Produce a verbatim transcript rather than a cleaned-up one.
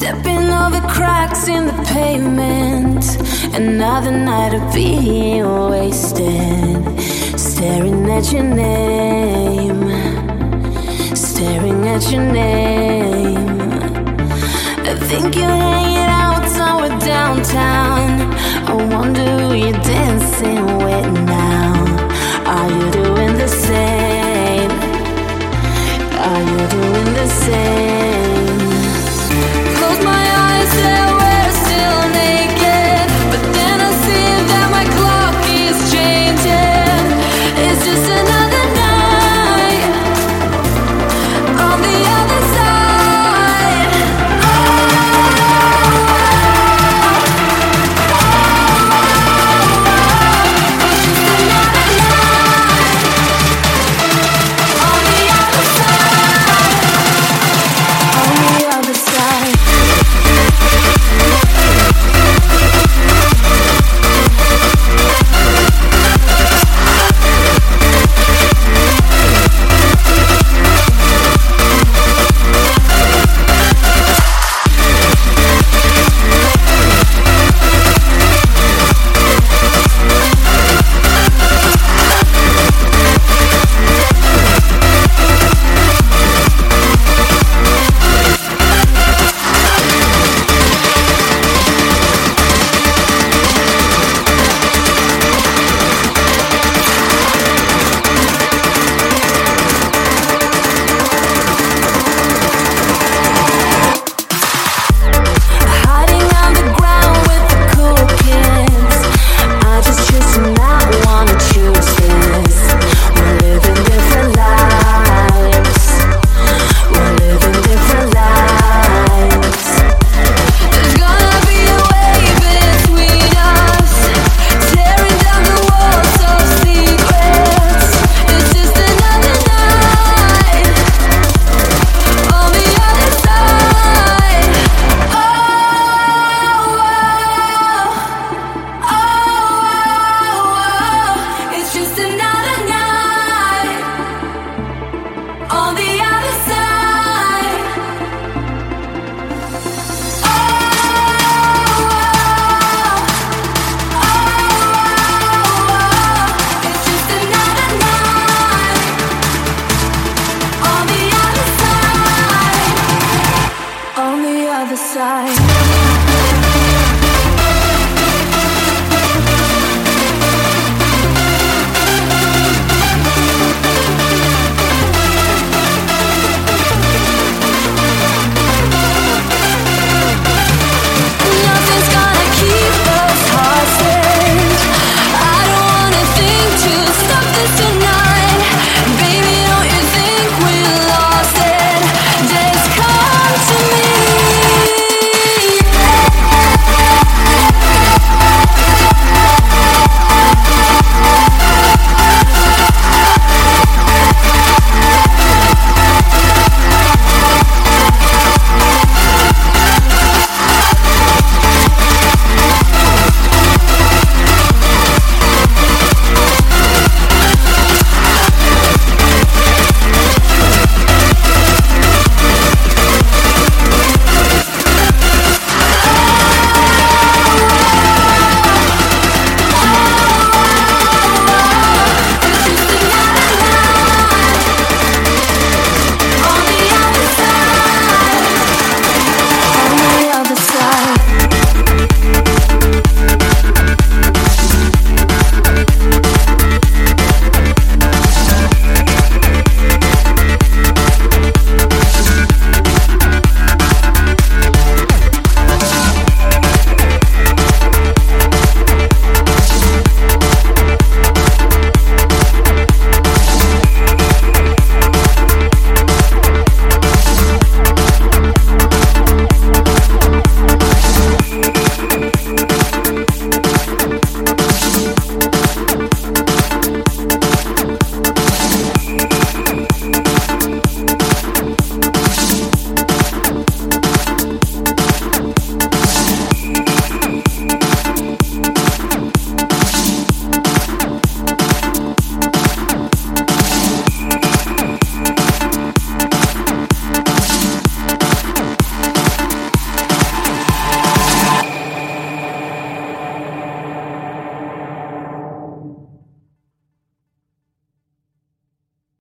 Stepping over cracks in the pavement. Another night of being wasted. Staring at your name. Staring at your name. I think you're hanging out somewhere downtown. I wonder who you're dancing with now. Are you doing the same? Are you doing the same? Close my eyes, say we're still naked, but then I see that my clock is changing. It's just another night on the other side. Oh, oh, oh, it's just another night on the other side. On the other side. Hiding on the ground with the cool kids. I just choose to not wanna choose this. We're living different lives. We're living different lives. There's gonna be a way between us, tearing down the walls of secrets. It's just another night on the other side. Oh, oh, oh, oh, it's just another night on the other side. Oh, oh, oh, it's just another night on the other side. On the other side.